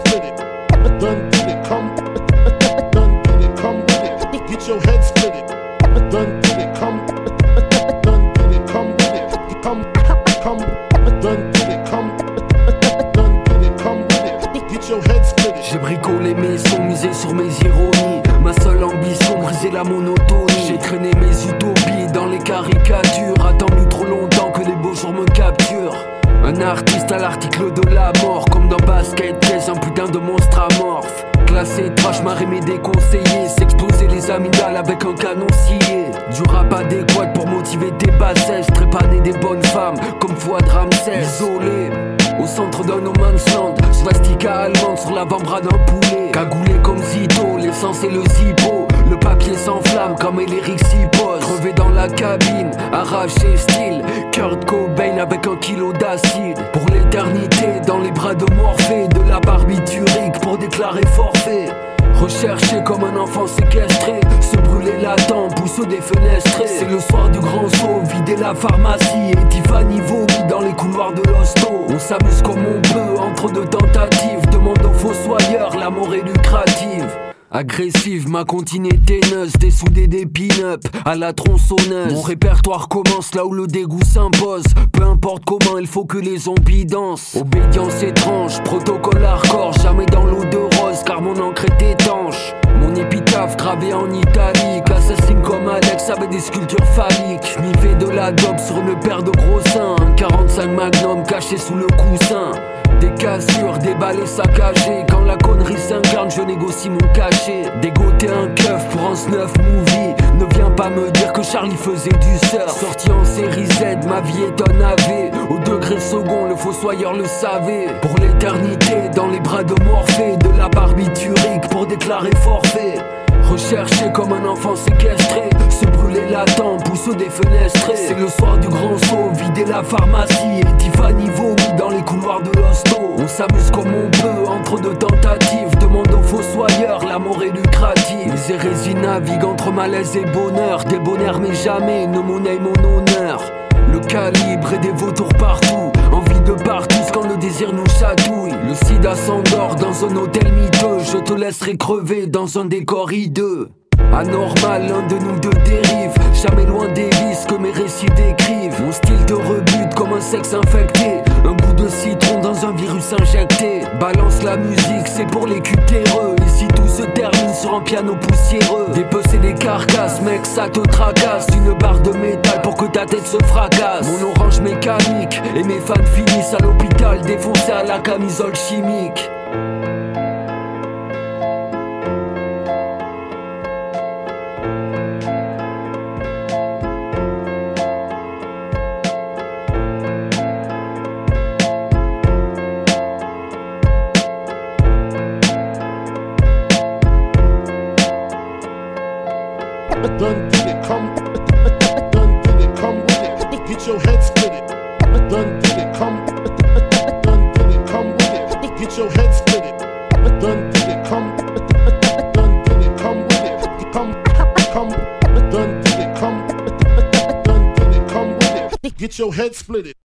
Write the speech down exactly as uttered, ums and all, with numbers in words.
split it. Done did it, come. Done did it, come with it. Get your head split it. Done did it, come. Done did it, come with it. Come, come. Done did it, come. Done did it, come with it. Get your head split it. J'ai bricolé mes sons, misé sur mes ironies. Ma seule ambition, briser la monotonie. J'ai traîné mes utopies dans les caricatures. Attendu trop longtemps que les beaux jours me capturent. Un artiste à l'article de la mort. Comme dans Basket Case, un putain de monstre amorphe. Classé trash, m'a rémé déconseillé. S'exploser les amygdales avec un canon scié. Du rap adéquat pour motiver des bassesses. Trépaner des bonnes femmes comme Fouad Ramsès. Isolé au centre d'un no man's land. Swastika allemande sur l'avant-bras d'un poulet. Cagoulé comme Zito, l'essence et le zippo. Le papier s'enflamme comme Eléric s'y pose. Crevé dans la cabine, arraché style Kurt Cobain avec un kilo d'acide. Pour l'éternité, dans les bras de Morphée. De la barbiturique pour déclarer forfait. Recherché comme un enfant séquestré. Se brûler la tempe ou se défenestrer. C'est le soir du grand saut, vider la pharmacie. Et Tiffany vomit dans les couloirs de l'hosto. On s'amuse comme on peut entre deux tentatives. Demande aux fossoyeurs, la mort est lucrative. Agressive, ma contine est teineuse. Dessoudé des pin-up à la tronçonneuse. Mon répertoire commence là où le dégoût s'impose. Peu importe comment, il faut que les zombies dansent. Obédience étrange, protocole hardcore. Jamais dans l'eau de rose car mon encre est étanche. Mon épitaphe gravée en italique. Assassin comme Alex avec des sculptures phalliques. Sniffé de la dope sur une paire de gros seins. Un quarante-cinq magnum caché sous le coussin. Des cassures, déballés, saccagés. Quand la connerie s'incarne, je négocie mon cachet. Dégoter un keuf pour un snuff movie. Ne viens pas me dire que Charlie faisait du surf. Sorti en série Z, ma vie est un A V. Au degré second, le fossoyeur le savait. Pour l'éternité, dans les bras de Morphée. De la barbiturique pour déclarer forfait. Recherché comme un enfant séquestré. Se brûler la tempe ou se défenestrer. C'est le soir du grand saut, vider la pharmacie. Et Tiffany vomit dans les couloirs de l'hosto. On s'amuse comme on peut entre deux tentatives. Demande aux fossoyeurs, la mort est lucrative. Les hérésies naviguent entre malaise et bonheur. Débonnaire mais jamais ne monnaie mon honneur. Le calibre et des vautours partout. Envie de partout quand le désir nous chatouille. Le sida s'endort dans un hôtel miteux. Je te laisserai crever dans un décor hideux. Anormal, l'un de nous deux dérive. Jamais loin des vices que mes récits décrivent. Mon style te rebute comme un sexe infecté. Un goût de citron dans un virus injecté. Balance la musique, c'est pour les cutéreux. Ici tout se termine sur un piano poussiéreux. Dépecer des carcasses, mec ça te tracasse. Une barre de métal pour que ta tête se fracasse. Mon orange mécanique et mes fans finissent à l'hôpital. Défoncés à la camisole chimique. Done did it, come. Done did it, come with it. Get your head split it. Done did it, come. Done did it, come with it. Get your head split it. Done did it, come. Done did it, come with it. Come, come. Done did it, come. Done did it, come with it. Get your head split it.